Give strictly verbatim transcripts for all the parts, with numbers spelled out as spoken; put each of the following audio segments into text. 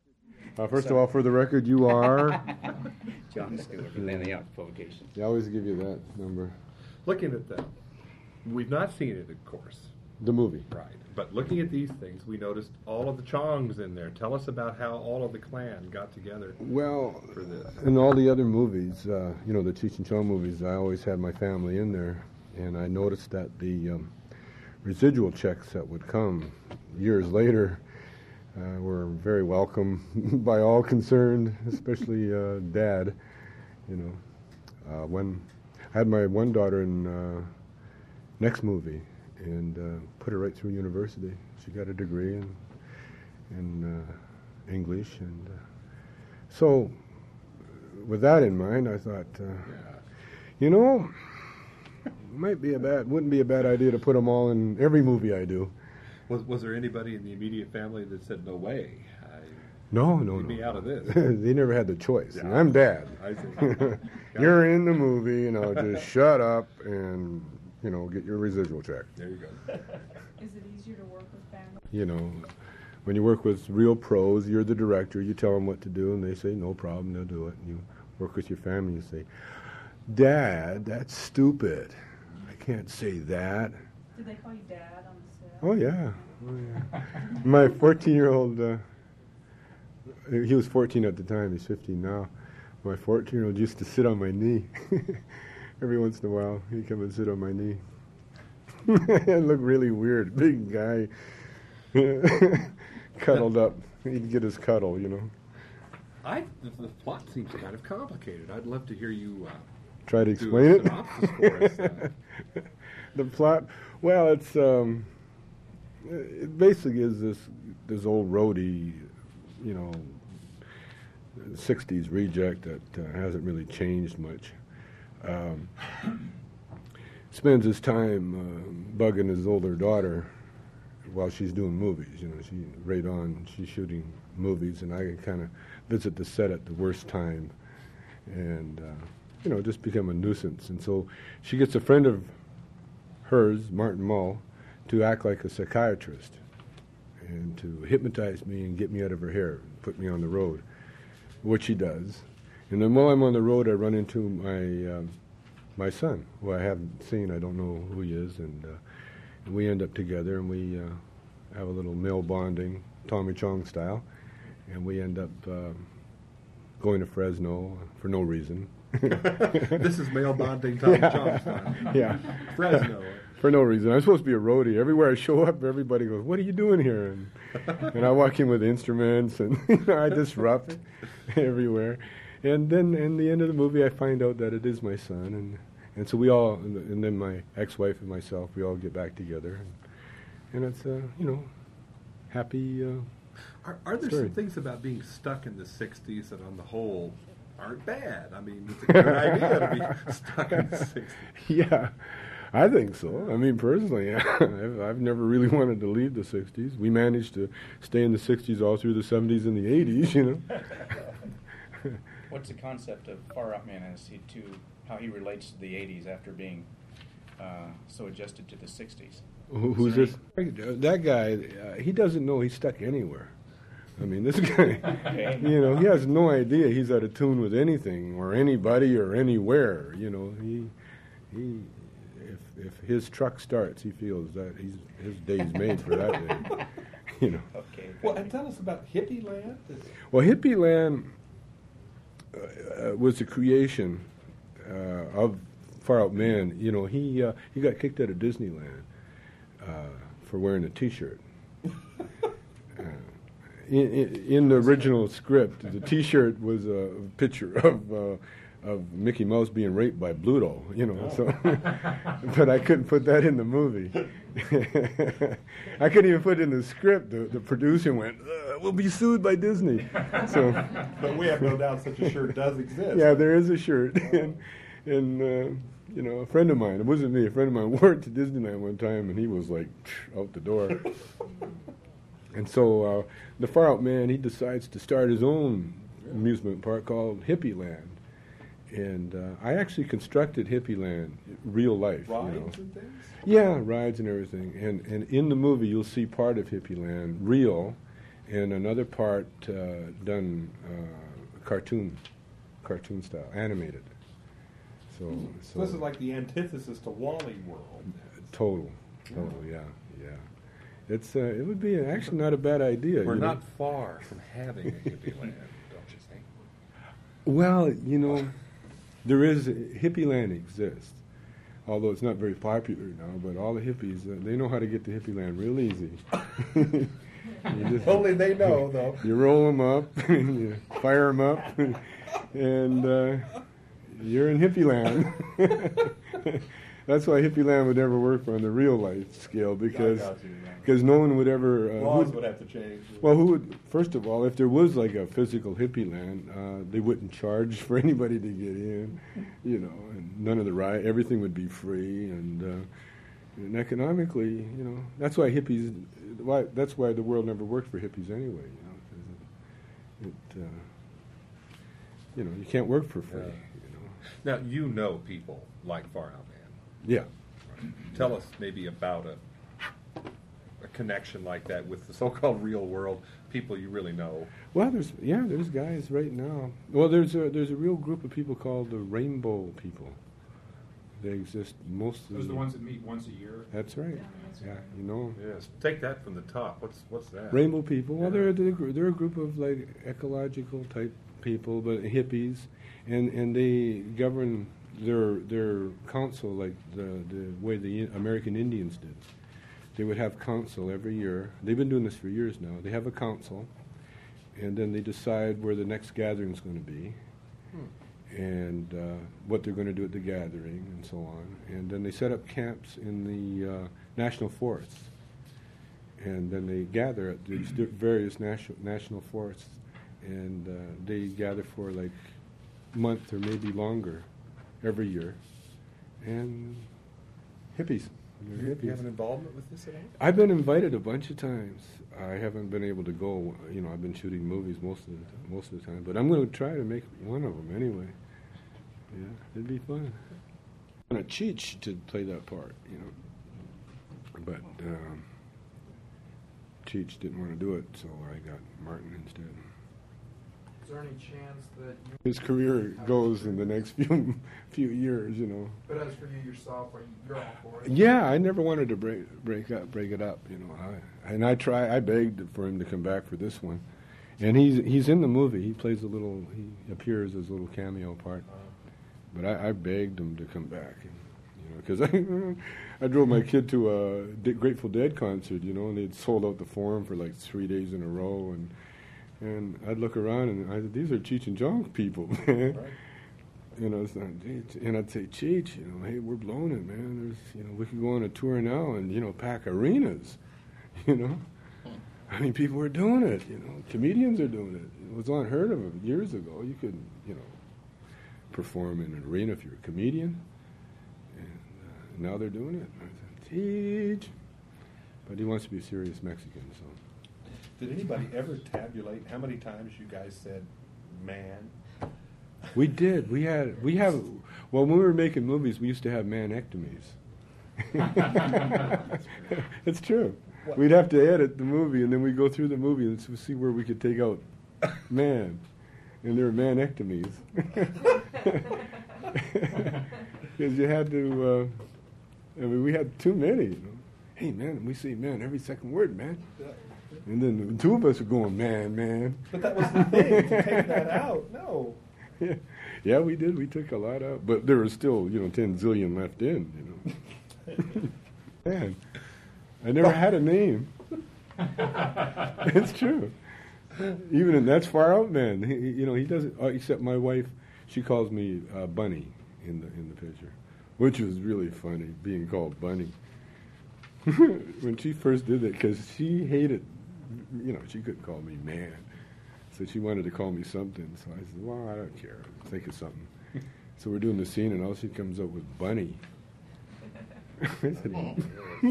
Uh, first so, of all, for the record, you are? John Stewart from Landing Out Publications. They always give you that number. Looking at them, we've not seen it, of course. The movie. Right. But looking at these things, we noticed all of the Chongs in there. Tell us about how all of the clan got together well, for this. In all the other movies, uh, you know, the Cheech and Chong movies, I always had my family in there. And I noticed that the um, residual checks that would come years later uh, were very welcome by all concerned, especially uh, Dad. You know, uh, when I had my one daughter in uh, next movie, and uh, put her right through university. She got a degree in in uh, English, and uh, so with that in mind, I thought, uh, yeah. you know, might be a bad, wouldn't be a bad idea to put them all in every movie I do. Was was there anybody in the immediate family that said, "No way"? I, no, no, no. Me out of this. They never had the choice. Yeah. I'm Dad. I see. You're in the movie, you know. Just shut up and. You know, get your residual check. There you go. Is it easier to work with family? You know, when you work with real pros, you're the director, you tell them what to do, and they say, no problem, they'll do it. And you work with your family, you say, Dad, that's stupid. I can't say that. Did they call you Dad on the set? Oh, yeah. Oh, yeah. My fourteen-year-old, uh, he was fourteen at the time, he's fifteen now. My fourteen-year-old used to sit on my knee. Every once in a while, he'd come and sit on my knee. It looked really weird. Big guy, cuddled up. He'd get his cuddle, you know. I the, the plot seems kind of complicated. I'd love to hear you uh, try to explain it. For us, uh. The plot, well, it's um, it basically is this this old roadie, you know, sixties reject that uh, hasn't really changed much. Um, spends his time uh, bugging his older daughter while she's doing movies. You know, she right on, she's shooting movies, and I kind of visit the set at the worst time, and uh, you know, just become a nuisance. And so she gets a friend of hers, Martin Mull, to act like a psychiatrist and to hypnotize me and get me out of her hair, put me on the road, which she does. And then while I'm on the road, I run into my um, my son, who I haven't seen. I don't know who he is, and, uh, and we end up together, and we uh, have a little male bonding, Tommy Chong style, and we end up uh, going to Fresno for no reason. This is male bonding, Tommy yeah. Chong style. Yeah, Fresno. For no reason. I'm supposed to be a roadie. Everywhere I show up, everybody goes, "What are you doing here?" And, and I walk in with instruments, and you know, I disrupt everywhere. And then, in the end of the movie, I find out that it is my son, and and so we all, and then my ex-wife and myself, we all get back together, and, and it's a, you know, happy. Uh, are, are there story. some things about being stuck in the sixties that, on the whole, aren't bad? I mean, it's a good idea to be stuck in the sixties. Yeah, I think so. I mean, personally, I've, I've never really wanted to leave the sixties. We managed to stay in the sixties all through the seventies and the eighties, you know. What's the concept of Far Out Man as he to how he relates to the eighties after being uh, so adjusted to the sixties? Who, who's this? That guy, uh, he doesn't know he's stuck anywhere. I mean, this guy, okay. you know, he has no idea he's out of tune with anything or anybody or anywhere. You know, he, he, if if his truck starts, he feels that he's his day's made for that day. You know. Okay. Well, and tell us about Hippie Land. Well, Hippie Land uh, was a creation uh, of Far Out Man. You know, he uh, he got kicked out of Disneyland uh, for wearing a T-shirt. uh, in, in, in the original script, the T-shirt was a picture of uh, of Mickey Mouse being raped by Bluto. You know, oh. so but I couldn't put that in the movie. I couldn't even put it in the script. The, the producer went, uh, "We'll be sued by Disney." So, but we have no doubt such a shirt does exist. Yeah, there is a shirt, and, and uh, you know, a friend of mine. It wasn't me. A friend of mine wore it to Disneyland one time, and he was like out the door. And so uh, the Far Out Man, he decides to start his own amusement park called Hippie Land. And uh, I actually constructed Hippie Land, real life. Rides you know. and things? Yeah, rides and everything. And and in the movie, you'll see part of Hippie Land, real, and another part uh, done uh, cartoon, cartoon style, animated. So, so So this is like the antithesis to Wally World. total, total, yeah, yeah. It's uh, it would be actually not a bad idea. We're you know? not far from having a hippie land, don't you think? Well, you know, there is hippie land exists, although it's not very popular now. But all the hippies, uh, they know how to get to hippie land real easy. You just- Only they know, though. You roll them up, you fire them up, and uh, you're in hippie land. That's why hippie land would never work on the real life scale, because I got you, yeah. because no one would ever. Uh, Laws who'd- would have to change. well, who would? First of all, if there was like a physical hippie land, uh, they wouldn't charge for anybody to get in, you know, and none of the riot. Everything would be free, and, uh, and economically, you know, that's why hippies. Why that's why the world never worked for hippies anyway. You know, 'cause it, it uh, you know, you can't work for free. Yeah. You know. Now, you know people like Far Out Man. Yeah. Tell us maybe about a, a connection like that with the so-called real world, people you really know. Well, there's yeah, there's guys right now. Well, there's a there's a real group of people called the Rainbow People. They exist mostly. Those are the ones that meet once a year. That's right. Yeah, that's Yeah, right. you know. Yes. Take that from the top. What's what's that? Rainbow People. Well, Yeah. they're they're, a gr- they're a group of like ecological type people, but hippies, and and they govern their their council like the the way the I- American Indians did. They would have council every year. They've been doing this for years now. They have a council, and then they decide where the next gathering is going to be, and uh, what they're going to do at the gathering, and so on. And then they set up camps in the uh, national forests, and then they gather at these di- various national national forests, and uh, they gather for like a month or maybe longer every year, and hippies. They're You, hippies. you have an involvement with this at all? I've been invited a bunch of times. I haven't been able to go. You know, I've been shooting movies most of the t- most of the time, but I'm going to try to make one of them anyway. Yeah, it'd be fun. I'm going to Cheech to play that part, you know, but um, Cheech didn't want to do it, so I got Martin instead. Is there any chance that you, His career goes in the next few few years, you know. but as for you yourself, are you, you're all for it? Yeah, I never wanted to break break up break it up, you know. I, and I try I begged for him to come back for this one, and he's he's in the movie. He plays a little. He appears as a little cameo part, but I, I begged him to come back, you know, because I I drove my kid to a D- Grateful Dead concert, you know, and they'd sold out the Forum for like three days in a row, and and I'd look around and I said, these are Cheech and Chong people, man. Right. You know, it's not, and I'd say, Cheech, you know, hey, we're blowing it, man. There's, you know, we could go on a tour now and, you know, pack arenas, you know. I mean, people are doing it, you know. Comedians are doing it. It was unheard of years ago. You could, you know, perform in an arena if you're a comedian. And uh, now they're doing it. I said, Cheech. But he wants to be a serious Mexican, so. Did anybody ever tabulate how many times you guys said "man"? We did. We had. We have. Well, when we were making movies, we used to have manectomies. It's true. What? We'd have to edit the movie, and then we'd go through the movie and s- see where we could take out man, and there were manectomies. Because you had to. Uh, I mean, we had too many. You know? Hey, man, we say man every second word, man. And then the two of us are going, man, man. But that was the thing, to take that out. No. Yeah, yeah, we did. We took a lot out, but there was still, you know, ten zillion left in. You know, man, I never had a name. It's true. Even in that's far out, man. He, he- you know, he doesn't. Uh, except my wife, she calls me uh, Bunny in the in the picture, which was really funny being called Bunny. When she first did it, because she hated, you know, she couldn't call me man. So she wanted to call me something. So I said, well, I don't care. Think of something. So we're doing the scene, and all she comes up with Bunny. I said,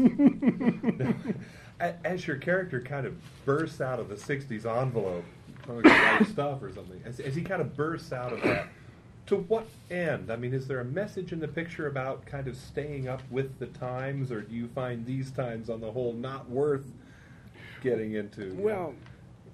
A- As your character kind of bursts out of the sixties envelope, probably right stuff or something, as, as he kind of bursts out of that, to what end? I mean, is there a message in the picture about kind of staying up with the times, or do you find these times on the whole not worth getting into? well,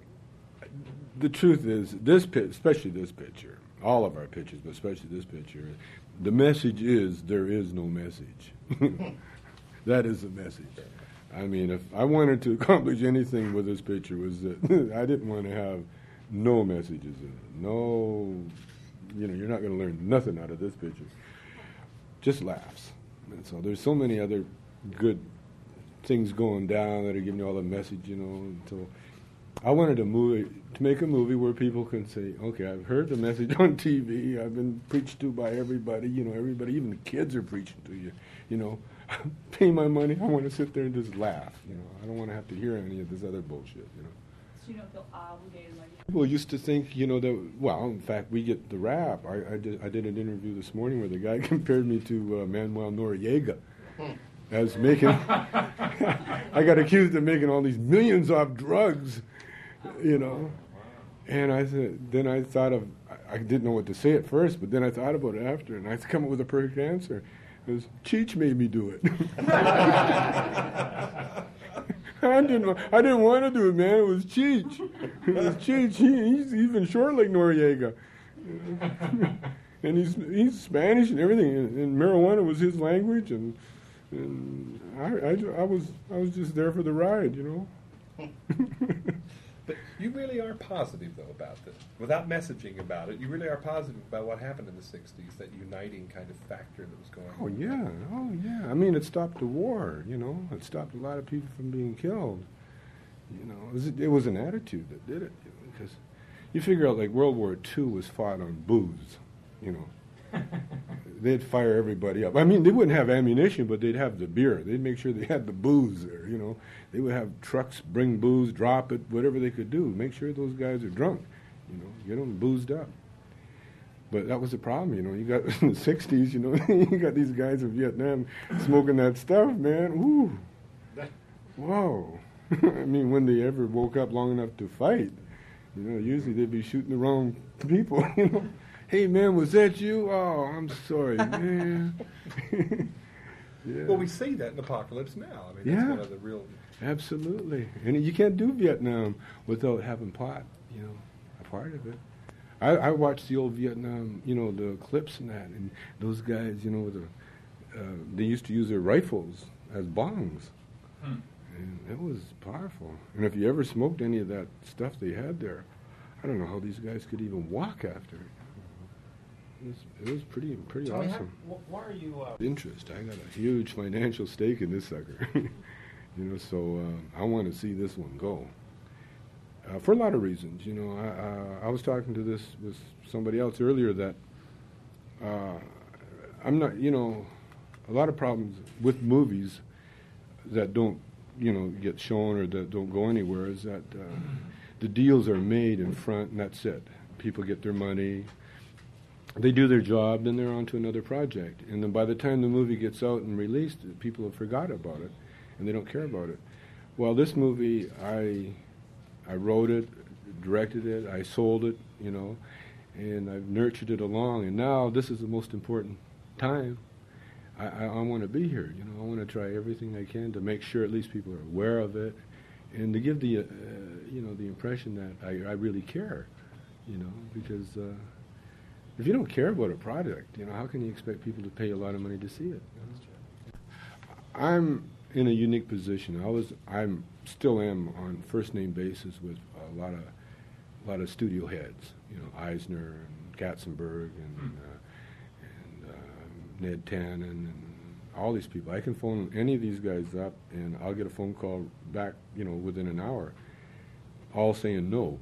the truth is, this pi- especially this picture, all of our pictures, but especially this picture, the message is there is no message. That is the message. I mean, if I wanted to accomplish anything with this picture, was that I didn't want to have no messages in it. No, you know, you're not going to learn nothing out of this picture. Just laughs. And so there's so many other good things going down that are giving you all the message, you know. And so I wanted a movie to make a movie where people can say, okay, I've heard the message on T V. I've been preached to by everybody. You know, everybody, even the kids are preaching to you. You know, pay my money. I want to sit there and just laugh. You know, I don't want to have to hear any of this other bullshit. You know. So you don't feel obligated, like. People used to think, you know, that, well, in fact, we get the rap. I, I, did, I did an interview this morning where the guy compared me to uh, Manuel Noriega as making, I got accused of making all these millions off drugs, you know. And I said, then I thought of, I, I didn't know what to say at first, but then I thought about it after, and I come up with a perfect answer. It was, Cheech made me do it. I didn't. I didn't want to do it, man. It was Cheech. It was Cheech. He, he's even short like Noriega, and he's he's Spanish and everything. And, and marijuana was his language, and and I, I, I was I was just there for the ride, you know. But you really are positive, though, about this. Without messaging about it, you really are positive about what happened in the sixties, that uniting kind of factor that was going on. Oh, yeah. Oh, yeah. I mean, it stopped the war, you know. It stopped a lot of people from being killed. You know, it was, it was an attitude that did it. You know, because you figure out, like, World War Two was fought on booze, you know. They'd fire everybody up. I mean, they wouldn't have ammunition, but they'd have the beer. They'd make sure they had the booze there, you know. They would have trucks bring booze, drop it, whatever they could do. Make sure those guys are drunk, you know, get them boozed up. But that was the problem, you know. You got in the sixties, you know, you got these guys in Vietnam smoking that stuff, man. Ooh. Whoa. I mean, when they ever woke up long enough to fight, you know, usually they'd be shooting the wrong people, you know. Hey, man, was that you? Oh, I'm sorry, man. Yeah. Well, we see that in Apocalypse Now. I mean, that's Yeah. one of the real... Absolutely. And you can't do Vietnam without having pot, you know, a part of it. I, I watched the old Vietnam, you know, the clips and that, and those guys, you know, with the, uh, they used to use their rifles as bongs. Hmm. And it was powerful. And if you ever smoked any of that stuff they had there, I don't know how these guys could even walk after it. It was, it was pretty pretty Tell me, awesome. how, wh- why are you? Uh, Interest. I got a huge financial stake in this sucker. You know, so uh, I want to see this one go. Uh, for a lot of reasons. You know, I, uh, I was talking to this with somebody else earlier that uh, I'm not, you know, a lot of problems with movies that don't, you know, get shown or that don't go anywhere is that uh, the deals are made in front and that's it. People get their money. They do their job, then they're on to another project. And then by the time the movie gets out and released, people have forgot about it, and they don't care about it. Well, this movie, I I wrote it, directed it, I sold it, you know, and I've nurtured it along. And now this is the most important time. I, I, I want to be here, you know. I want to try everything I can to make sure at least people are aware of it, and to give the, uh, you know, the impression that I, I really care, you know, because... Uh, If you don't care about a product, you know, how can you expect people to pay a lot of money to see it? You know? I'm in a unique position. I was, I'm, still am on first name basis with a lot of, a lot of studio heads. You know, Eisner and Katzenberg and uh, and uh, Ned Tannen and all these people. I can phone any of these guys up, and I'll get a phone call back, you know, within an hour, all saying no.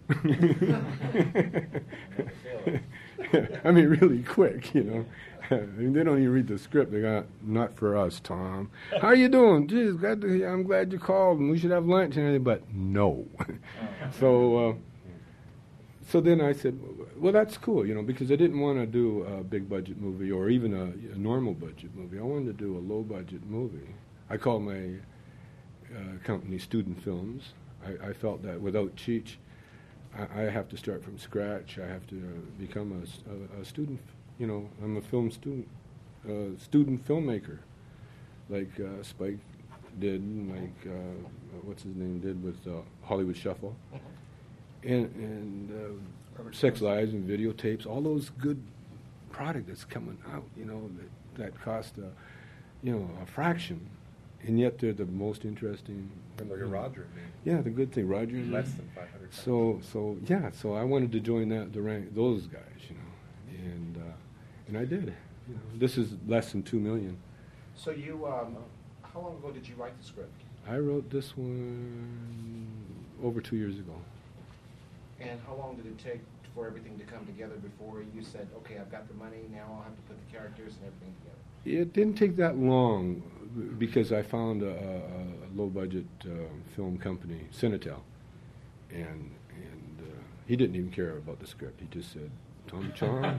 I mean, really quick, you know. I mean, they don't even read the script. They got, not for us, Tom. How you doing? Geez, glad to, I'm glad you called, and we should have lunch and everything, but no. so, uh, so then I said, well, that's cool, you know, because I didn't want to do a big budget movie or even a, a normal budget movie. I wanted to do a low budget movie. I call my uh, company Student Films. I, I felt that without Cheech, I, I have to start from scratch. I have to uh, become a, a, a student. You know, I'm a film student, uh, student filmmaker, like uh, Spike did, and like uh, what's his name did with uh, Hollywood Shuffle. and and uh, Sex Lives and videotapes, all those good product that's coming out, you know, that, that cost a, you know, a fraction, and yet they're the most interesting. And look at Roger and me. Yeah, the good thing, Roger. and Less me. than five hundred. So so yeah, so I wanted to join that the rank those guys, you know, and uh, and I did. You know, this is less than two million. So you, um, how long ago did you write the script? I wrote this one over two years ago. And how long did it take for everything to come together before you said, okay, I've got the money, now I'll have to put the characters and everything together? It didn't take that long because I found a, a, a low-budget uh, film company, Cinetel, and and uh, he didn't even care about the script. He just said, Tom Chong.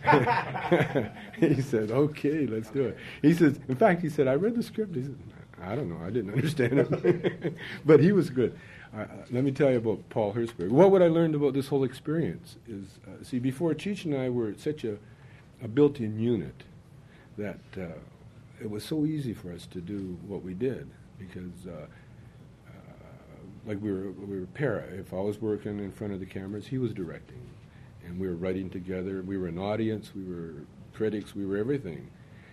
He said, okay, let's do it. He says, in fact, he said, I read the script. He said, I don't know, I didn't understand it. But he was good. Uh, let me tell you about Paul Hertzberg. Well, what I learned about this whole experience is, uh, see, before Cheech and I were such a, a built-in unit that uh, it was so easy for us to do what we did because, uh, uh, like we were, we were para. If I was working in front of the cameras, he was directing. And we were writing together. We were an audience. We were critics. We were everything.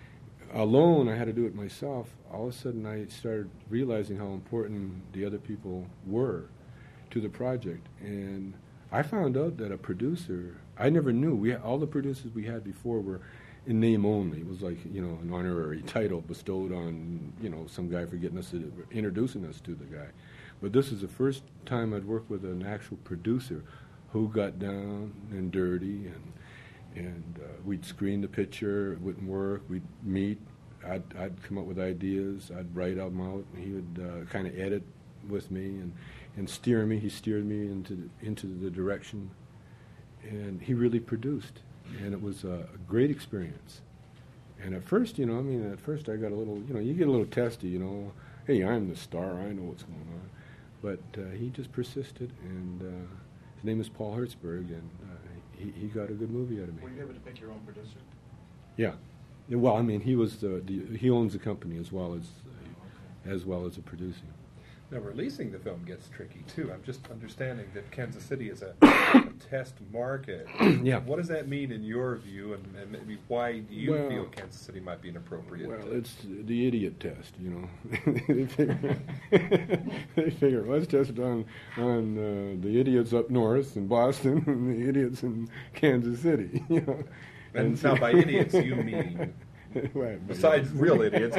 Alone, I had to do it myself. All of a sudden, I started realizing how important the other people were to the project. And I found out that a producer, I never knew. We all the producers we had before were in name only. It was like, you know, an honorary title bestowed on, you know, some guy for getting us to, introducing us to the guy. But this is the first time I'd worked with an actual producer who got down and dirty, and and uh, we'd screen the picture. It wouldn't work. We'd meet. I'd I'd come up with ideas. I'd write them out, and he would uh, kind of edit with me and, and steer me. He steered me into the, into the direction, and he really produced, and it was a, a great experience. And at first, you know, I mean, at first I got a little, you know, you get a little testy, you know. Hey, I'm the star. I know what's going on, but uh, he just persisted, and. Uh, His name is Paul Hertzberg, and uh, he, he got a good movie out of me. Were you able to pick your own producer? Yeah. Yeah, well, I mean, he was the, the he owns the company as well as uh, as well as the producing. Now, releasing the film gets tricky, too. I'm just understanding that Kansas City is a, a test market. Yeah. What does that mean in your view, and, and maybe why do you Well, feel Kansas City might be an appropriate? Well, uh, it's the idiot test, you know. they figure, they figure let's test it on on uh, the idiots up north in Boston and the idiots in Kansas City, you know. And now by idiots you mean, well, besides real idiots.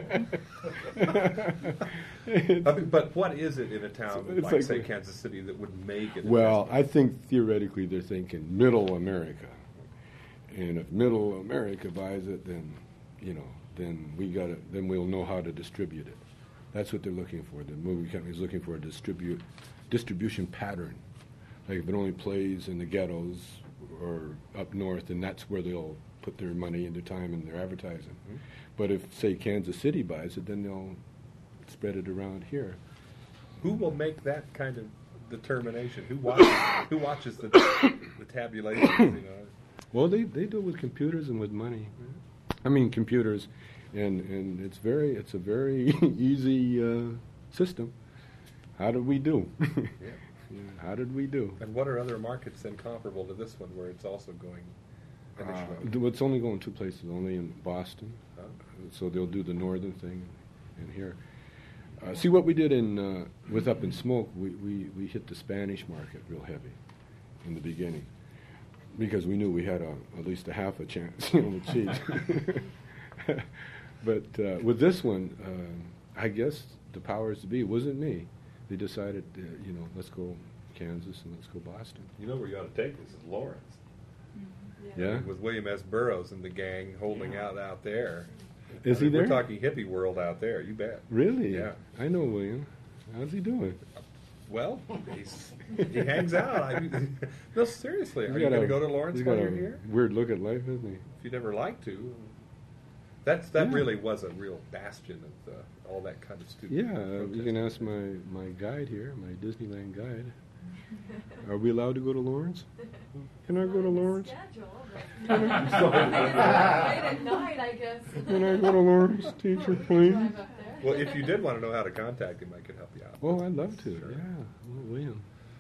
I mean, but what is it in a town It's like, like say, we- Kansas City that would make it? a Well, test I think theoretically they're thinking middle America, and if middle America buys it, then you know, then we got it. Then we'll know how to distribute it. That's what they're looking for. The movie company's looking for a distribute distribution pattern. Like if it only plays in the ghettos or up north, then that's where they'll put their money and their time and their advertising. Mhm. But if say Kansas City buys it, then they'll spread it around here. Who will make that kind of determination? Who watches? Who watches the, the tabulations? You know. Well, they, they do it with computers and with money. I mean, computers, and, and it's very it's a very easy uh, system. How did we do? Yeah. Yeah, how did we do? And what are other markets then comparable to this one, where it's also going initially? Uh, it's only going two places, only in Boston. Oh. So they'll do the northern thing in here. Uh, see what we did in uh, with Up in Smoke. We, we, we hit the Spanish market real heavy in the beginning because we knew we had a, at least a half a chance, you know, with Cheech. But uh, with this one, uh, I guess the powers to be, it wasn't me. They decided, uh, you know, let's go Kansas and let's go Boston. You know where you ought to take this is Lawrence. Yeah. With William S. Burroughs and the gang holding out out there. Is I mean, he there? We're talking hippie world out there. You bet. Really? Yeah. I know William. How's he doing? Well, he's, he hangs out. I mean, no, seriously. Are He's you got going to a- go to Lawrence he's while got you're a here? Weird look at life, isn't he? If you'd ever like to. That's that Yeah. really was a real bastion of uh, all that kind of stupid. Yeah, uh, you protest. can ask my, my guide here, my Disneyland guide. Are we allowed to go to Lawrence? Can I go to Lawrence? Schedule, Can I, late at night, I guess. can I go to Lawrence, teacher, please? Drive up there. Well, if you did want to know how to contact him, I could help you out. Oh, I'd love to. Sure. Yeah, well, William.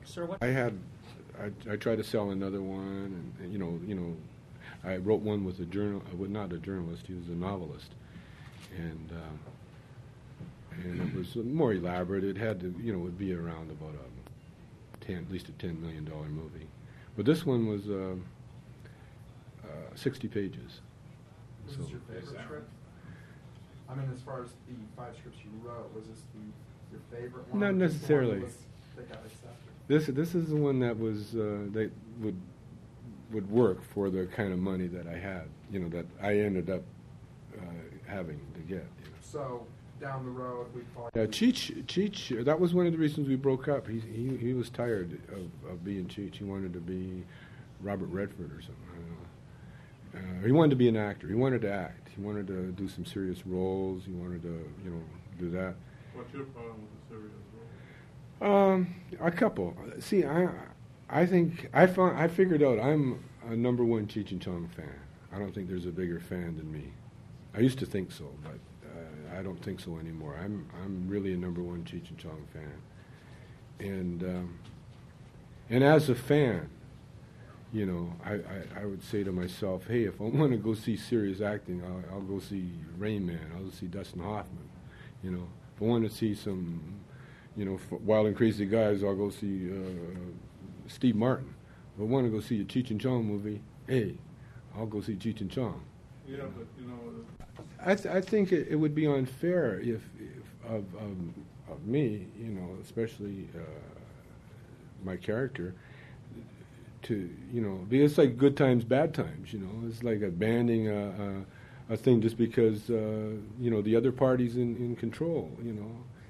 Sir, what? I had, I, I tried to sell another one, and, and you know, you know, I wrote one with a journal, uh, well, not a journalist, he was a novelist, and uh, and it was more elaborate. It had to, you know, would be around about a ten, at least a ten million dollar movie, but this one was uh, uh, sixty pages. This So is your favorite script? I mean, as far as the five scripts you wrote, was this the, your favorite one? Not or just the one necessarily. that was- that got accepted? This this is the one that was uh, that would would work for the kind of money that I had, you know, that I ended up uh, having to get. You know. So, down the road, we call Yeah, Cheech, Cheech, that was one of the reasons we broke up. He he, he was tired of, of being Cheech. He wanted to be Robert Redford or something. I don't know. Uh, he wanted to be an actor. He wanted to act. He wanted to do some serious roles. He wanted to, you know, do that. What's your problem with the serious role? Um, a couple. See, I, I think I found I figured out I'm a number one Cheech and Chong fan. I don't think there's a bigger fan than me. I used to think so, but uh, I don't think so anymore. I'm I'm really a number one Cheech and Chong fan, and um, and as a fan, you know, I, I, I would say to myself, hey, if I want to go see serious acting, I'll, I'll go see Rain Man. I'll go see Dustin Hoffman. You know, if I want to see some, you know, f- wild and crazy guys, I'll go see uh, Steve Martin. If I want to go see a Cheech and Chong movie, hey, I'll go see Cheech and Chong. Yeah, but you know, I, th- I think it, it would be unfair if, if of, of, of me, you know, especially uh, my character, to, you know, be, it's like good times, bad times, you know. It's like abandoning a, a, a thing just because, uh, you know, the other party's in, in control, you know.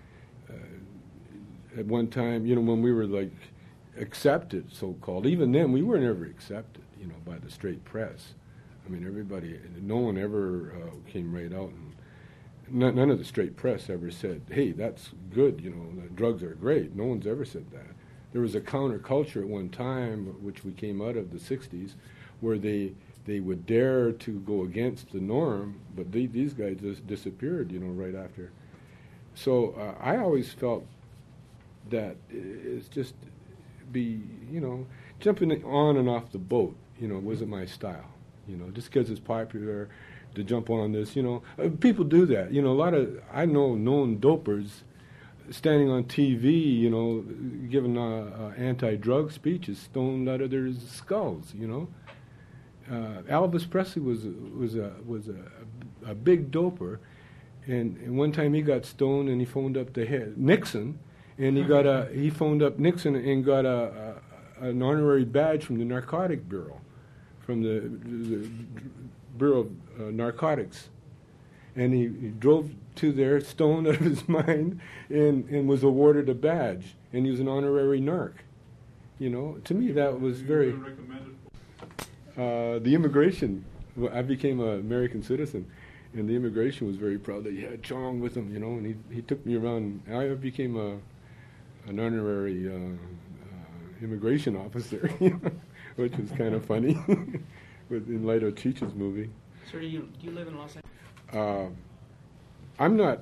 Uh, at one time, you know, when we were like accepted, so-called, even then we were never accepted, you know, by the straight press. I mean, everybody, no one ever uh, came right out, and none, none of the straight press ever said, hey, that's good, you know, the drugs are great. No one's ever said that. There was a counterculture at one time, which we came out of the sixties, where they they would dare to go against the norm, but they, these guys just disappeared, you know, right after. So uh, I always felt that it's just be, you know, jumping on and off the boat, you know, wasn't my style. You know, just because it's popular to jump on this, you know, uh, people do that. You know, a lot of, I know known dopers standing on T V, you know, giving uh, uh, anti-drug speeches stoned out of their skulls, you know. Uh, Elvis Presley was was a was a, a big doper, and, and one time he got stoned and he phoned up the head Nixon, and he got a he phoned up Nixon and got a, a an honorary badge from the Narcotic Bureau, from the, the Bureau of uh, Narcotics, and he, he drove to there stoned out of his mind, and, and was awarded a badge, and he was an honorary narc. You know, to me that was very. You recommend it? Uh, the immigration, well, I became an American citizen, and the immigration was very proud that he had Chong with him, you know, and he he took me around. I became a an honorary uh, uh, immigration officer, which was kind of funny, with, in light of Cheech's movie. Sir, do you, do you live in Los Angeles? Uh, I'm not,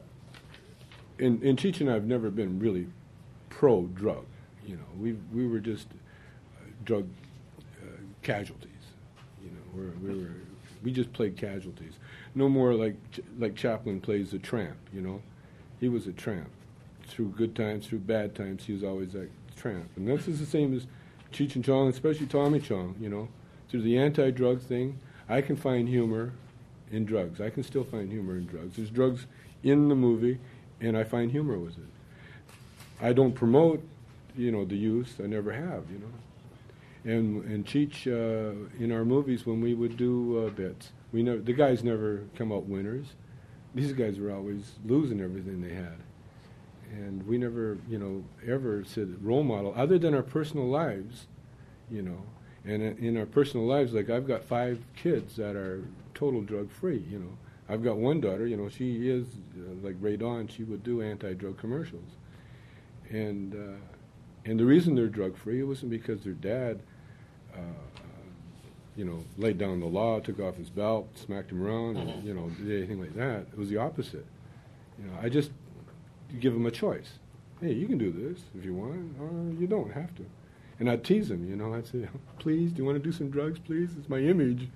in, in Cheech and I have never been really pro-drug, you know. We we were just uh, drug uh, casualties, you know. We're, we were we just played casualties. No more like like Chaplin plays a tramp, you know. He was a tramp. Through good times, through bad times, he was always a tramp. And this is the same as Cheech and Chong, especially Tommy Chong, you know. Through the anti-drug thing, I can find humor in drugs. I can still find humor in drugs. There's drugs in the movie, and I find humor with it. I don't promote, you know, the use. I never have, you know. And and Cheech, uh, in our movies, when we would do uh, bits, we never, the guys never come out winners. These guys were always losing everything they had. And we never, you know, ever said role model, other than our personal lives, you know. And in our personal lives, like I've got five kids that are total drug-free, you know. I've got one daughter, you know, she is, uh, like Ray Dawn, she would do anti-drug commercials. And uh, and the reason they're drug-free, it wasn't because their dad, uh, uh, you know, laid down the law, took off his belt, smacked him around, and, you know, did anything like that. It was the opposite. You know, I just give them a choice. Hey, you can do this if you want, or you don't have to. And I'd tease him, you know. I'd say, please, do you want to do some drugs, please? It's my image.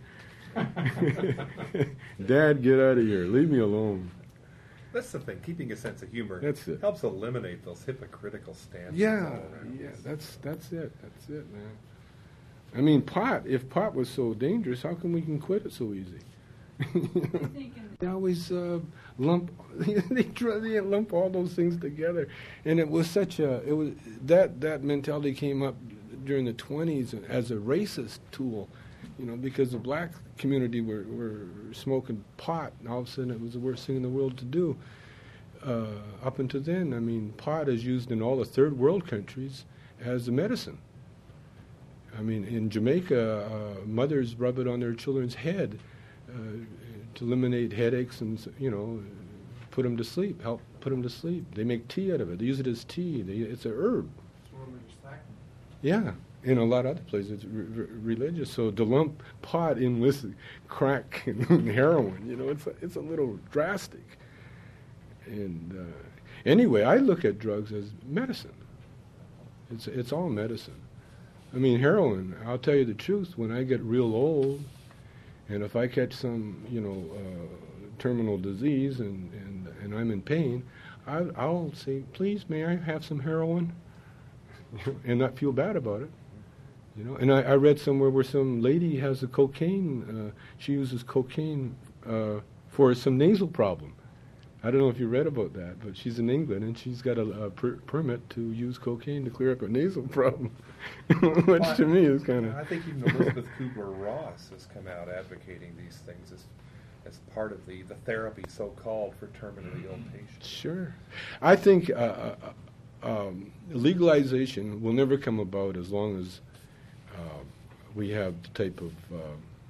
Dad, get out of here. Leave me alone. That's the thing. Keeping a sense of humor That's it. helps eliminate those hypocritical stances. Yeah, all around. yeah, that's that's it. That's it, man. I mean, pot. If pot was so dangerous, how come we can quit it so easy? They always uh, lump they try they lump all those things together, and it was such a it was that that mentality came up during the twenties as a racist tool, you know, because the black community were were smoking pot, and all of a sudden it was the worst thing in the world to do. Uh, up until then, I mean, pot is used in all the third world countries as a medicine. I mean, in Jamaica, uh, mothers rub it on their children's head uh, to eliminate headaches and, you know, put them to sleep, help put them to sleep. They make tea out of it. They use it as tea. They, it's a herb. It's one of the sacrament. Yeah, in a lot of other places, it's re- re- religious. So to lump pot in with crack and heroin, you know, it's a, it's a little drastic. And uh, anyway, I look at drugs as medicine. It's it's all medicine. I mean, heroin, I'll tell you the truth, when I get real old, and if I catch some, you know, uh, terminal disease and, and, and I'm in pain, I, I'll say, please, may I have some heroin? And not feel bad about it. You know, and I, I read somewhere where some lady has a cocaine, uh, she uses cocaine uh, for some nasal problem. I don't know if you read about that, but she's in England and she's got a, a per- permit to use cocaine to clear up a nasal problem, which Well, to me is kind of. I think even Elizabeth Kubler-Ross has come out advocating these things as as part of the, the therapy, so-called, for terminally ill patients. Sure, I think uh, uh, um, legalization will never come about as long as uh, we have the type of uh,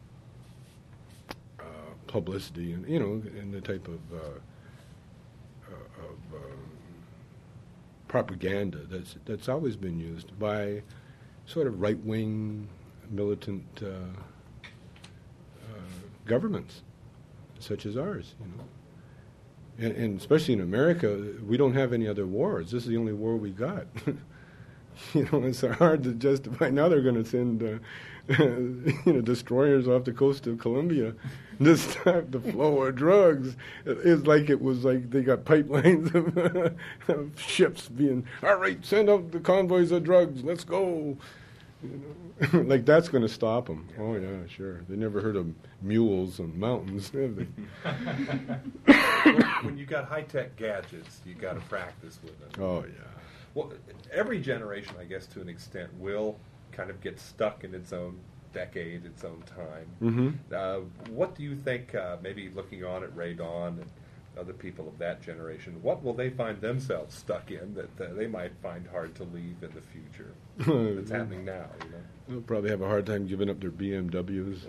uh, publicity and you know and the type of. Uh, of um, propaganda that's that's always been used by sort of right-wing militant uh, uh, governments such as ours, you know. And, and especially in America, we don't have any other wars. This is the only war we got. You know, it's hard to justify. Now they're going to send, uh, you know, destroyers off the coast of Colombia to stop the flow of drugs. It's like it was like they got pipelines of, of ships being, all right, send out the convoys of drugs, let's go. You know, like that's going to stop them. Oh yeah, sure. They never heard of mules on mountains, have they? When you got high-tech gadgets, you got to practice with them. Oh yeah. Well, every generation, I guess, to an extent, will kind of get stuck in its own decade, its own time. Mm-hmm. Uh, what do you think, uh, maybe looking on at Ray Dawn and other people of that generation, what will they find themselves stuck in that uh, they might find hard to leave in the future that's happening now, you know? They'll probably have a hard time giving up their B M Ws.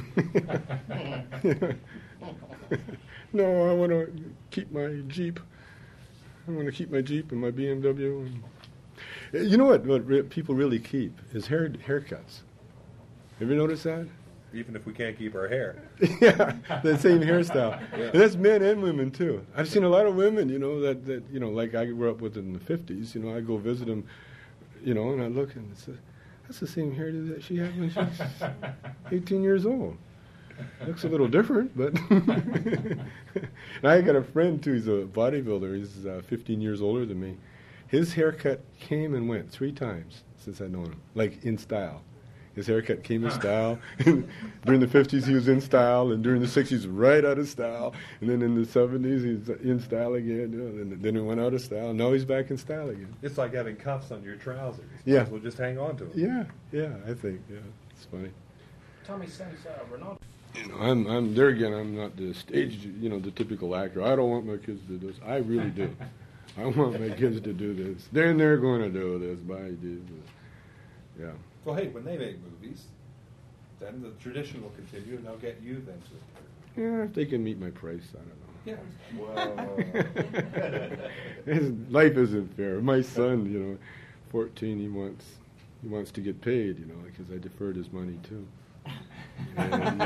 No, I want to keep my Jeep. I want to keep my Jeep and my B M W. And you know what? What re- people really keep is hair haircuts. Have you noticed that? Even if we can't keep our hair. Yeah, the same hairstyle. Yeah. And that's men and women too. I've seen a lot of women, you know, that, that you know, like I grew up with in the fifties. You know, I go visit them, you know, and I look and it's a, that's the same hairdo that she had when she was eighteen years old. Looks a little different, but. And I got a friend too. He's a bodybuilder. He's uh, fifteen years older than me. His haircut came and went three times since I know him, like in style. His haircut came in style. During the fifties, he was in style, and during the sixties, right out of style. And then in the seventies, he's in style again. You know, and then he went out of style. Now he's back in style again. It's like having cuffs on your trousers. Yeah. Might as well just hang on to them. Yeah, yeah, I think, yeah, it's funny. Tommy, since uh, Ronaldo. You know, I'm, I'm there again. I'm not the stage, you know, the typical actor. I don't want my kids to do this. I really do. I want my kids to do this. Then they're going to do this. By Jesus. Yeah. Well, hey, when they make movies, then the tradition will continue, and they'll get you then to appear. Yeah, if they can meet my price, I don't know. Yeah. His life isn't fair. My son, you know, fourteen, he wants he wants to get paid, you know, because I deferred his money too. And,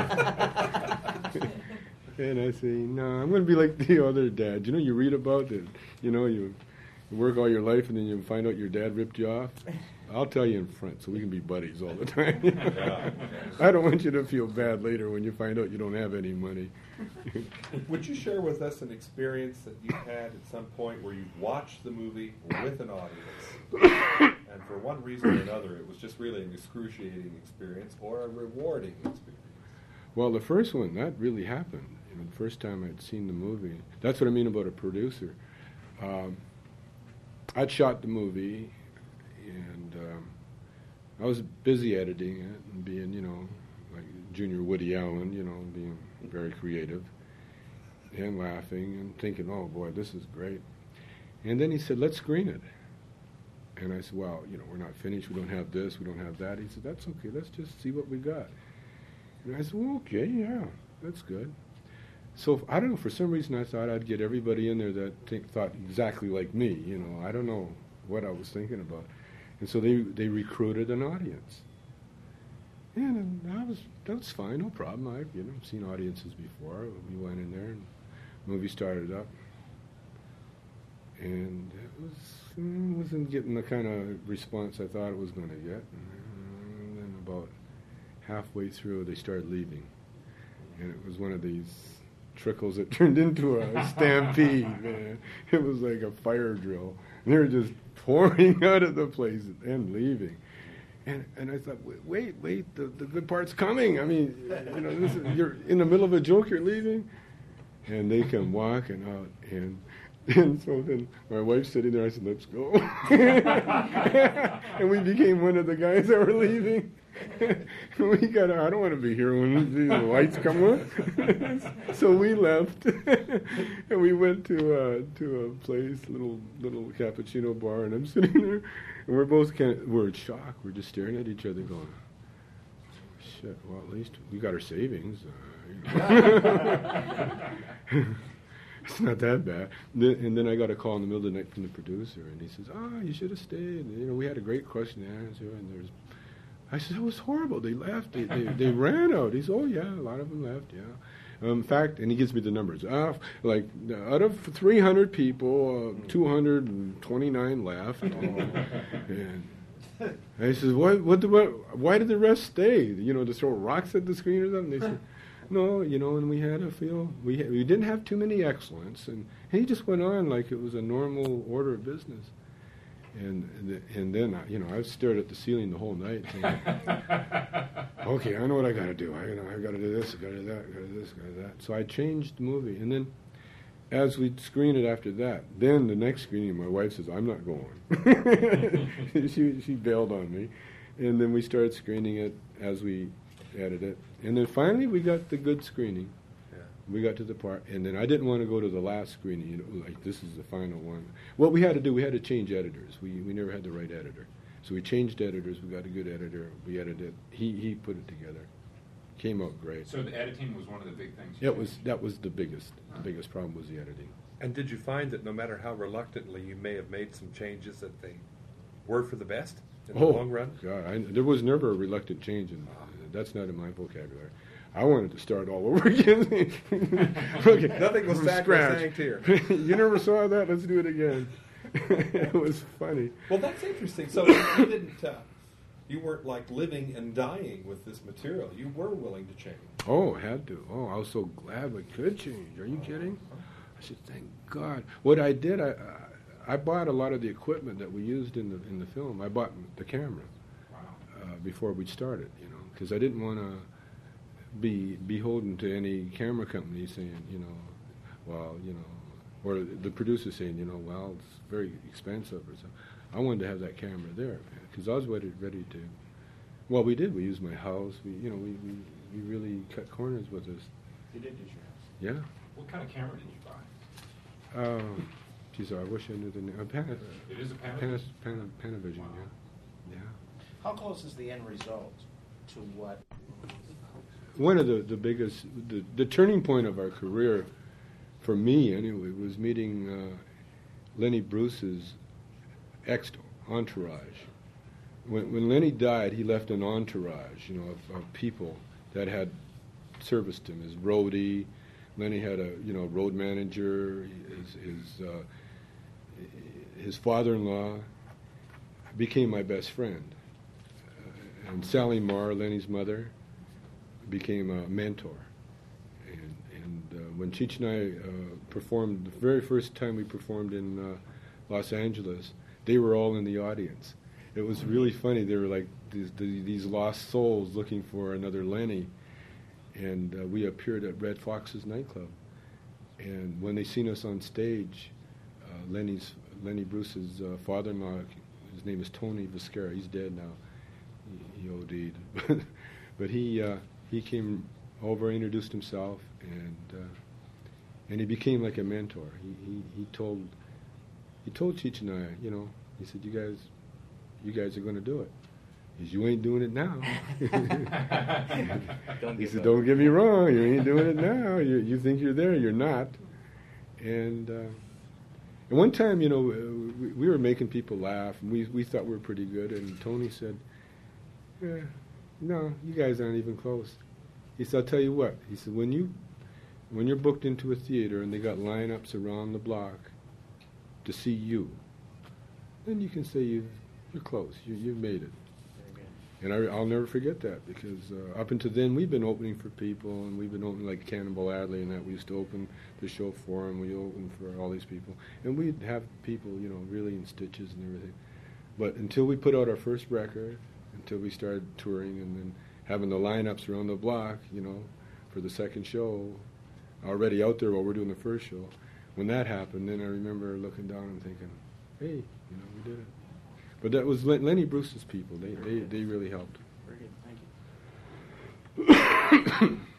and I say, no, I'm going to be like the other dad. You know, you read about it. You know, you work all your life and then you find out your dad ripped you off. I'll tell you in front, so we can be buddies all the time. Yeah. I don't want you to feel bad later when you find out you don't have any money. Would you share with us an experience that you had at some point where you watched the movie with an audience, and for one reason or another, it was just really an excruciating experience or a rewarding experience? Well, the first one, that really happened. You know, the first time I'd seen the movie. That's what I mean about a producer. Um, I'd shot the movie, and um, I was busy editing it and being, you know, like Junior Woody Allen, you know, being very creative and laughing and thinking, oh, boy, this is great. And then he said, let's screen it. And I said, well, you know, we're not finished. We don't have this. We don't have that. He said, that's okay. Let's just see what we got. And I said, well, okay, yeah, that's good. So, I don't know, for some reason I thought I'd get everybody in there that think, thought exactly like me, you know. I don't know what I was thinking about. And so they they recruited an audience. And I was, that was fine, no problem. I've, you know, seen audiences before. We went in there and the movie started up. And it was, it wasn't getting the kind of response I thought it was going to get. And then about halfway through, they started leaving. And it was one of these trickles that turned into a stampede, man. It was like a fire drill. And they were just pouring out of the place and leaving. And and I thought, wait, wait, wait the, the good part's coming. I mean, you know, this is, you're in the middle of a joke, you're leaving. And they come walking out, and and so then my wife's sitting there, I said, let's go. And we became one of the guys that were leaving. We got. I don't want to be here when the lights come on. So we left, and we went to uh, to a place, little little cappuccino bar, and I'm sitting there, and we're both kind of, we're in shock. We're just staring at each other, going, oh, "Shit! Well, at least we got our savings. Uh, you know. It's not that bad." And then, and then I got a call in the middle of the night from the producer, and he says, "Ah, oh, you should have stayed. You know, we had a great question and answer, and there's." I said, it was horrible. They left. They, they, they ran out. He said, oh, yeah, a lot of them left, yeah. Um, in fact, and he gives me the numbers. Uh, like, out of three hundred people, uh, two hundred twenty-nine left. And I said, what, what, the, what, why did the rest stay? You know, to throw rocks at the screen or something? They said, no, you know, and we had a feel, we, ha- we didn't have too many excellents. And he just went on like it was a normal order of business. And and then, you know, I've stared at the ceiling the whole night thinking, okay, I know what I got to do. I, you know, I got to do this, I got to do that, I got to do this, I got to do that. So I changed the movie. And then as we screen it after that, then the next screening, my wife says, I'm not going. she, she bailed on me. And then we started screening it as we edited it. And then finally we got the good screening. We got to the part, and then I didn't want to go to the last screening, you know, like this is the final one. What we had to do, we had to change editors. We we never had the right editor. So we changed editors, we got a good editor, we edited it. He he put it together. Came out great. So the editing was one of the big things? It was, that was the biggest, the biggest problem was the editing. And did you find that no matter how reluctantly you may have made some changes, that they were for the best in oh, the long run? God, I, there was never a reluctant change, and uh, that's not in my vocabulary. I wanted to start all over again. Okay, nothing was from sacrosanct here. You never saw that? Let's do it again. It was funny. Well, that's interesting. So you didn't, uh, you weren't like living and dying with this material. You were willing to change. Oh, I had to. Oh, I was so glad we could change. Are you kidding? I said, thank God. What I did, I I bought a lot of the equipment that we used in the in the film. I bought the camera uh, before we started, you know, because I didn't want to be beholden to any camera company saying, you know, well, you know, or the producer saying, you know, well, it's very expensive or something. I wanted to have that camera there because I was ready, ready to. Well, we did. We used my house. We, you know, we, we, we really cut corners with this. You did use your house. Yeah. What kind of camera did you buy? Uh, geez, I wish I knew the name. Uh, Pana, It is a Panavision? Pana, Pana, Panavision, Wow. yeah. Yeah. How close is the end result to what? One of the, the biggest, the, the turning point of our career, for me anyway, was meeting uh, Lenny Bruce's ex-entourage. When, when Lenny died, he left an entourage, you know, of, of people that had serviced him. His roadie, Lenny had a, you know, road manager, his, his, uh, his father-in-law, became my best friend. Uh, and Sally Marr, Lenny's mother, became a mentor. And, and uh, when Cheech and I uh, performed, the very first time we performed in uh, Los Angeles, they were all in the audience. It was really funny. They were like these, these lost souls looking for another Lenny. And uh, we appeared at Red Fox's nightclub. And when they seen us on stage, uh, Lenny's Lenny Bruce's uh, father-in-law, his name is Tony Viscara. He's dead now. He, he OD'd, but he uh, he came over, introduced himself, and uh, and he became like a mentor. He he, he told he told Cheech and I, you know, he said, you guys, you guys are going to do it. He said, you ain't doing it now. Don't He give said, up. don't get me wrong, you ain't doing it now. You, you think you're there, you're not. And, uh, and one time, you know, uh, we, we were making people laugh, and we, we thought we were pretty good, and Tony said, yeah, no, you guys aren't even close. He said, I'll tell you what. He said, when, you, when you're booked into a theater and they got lineups around the block to see you, then you can say you've, you're close, you, you've made it. And I, I'll never forget that, because uh, up until then we've been opening for people, and we've been opening like Cannonball Adderley and that. We used to open the show for them. We opened for all these people, and we'd have people, you know, really in stitches and everything. But until we put out our first record, until we started touring and then having the lineups around the block, you know, for the second show, already out there while we're doing the first show. When that happened, then I remember looking down and thinking, hey, you know, we did it. But that was Len- Lenny Bruce's people. They, they, they really helped. Very good. Thank you.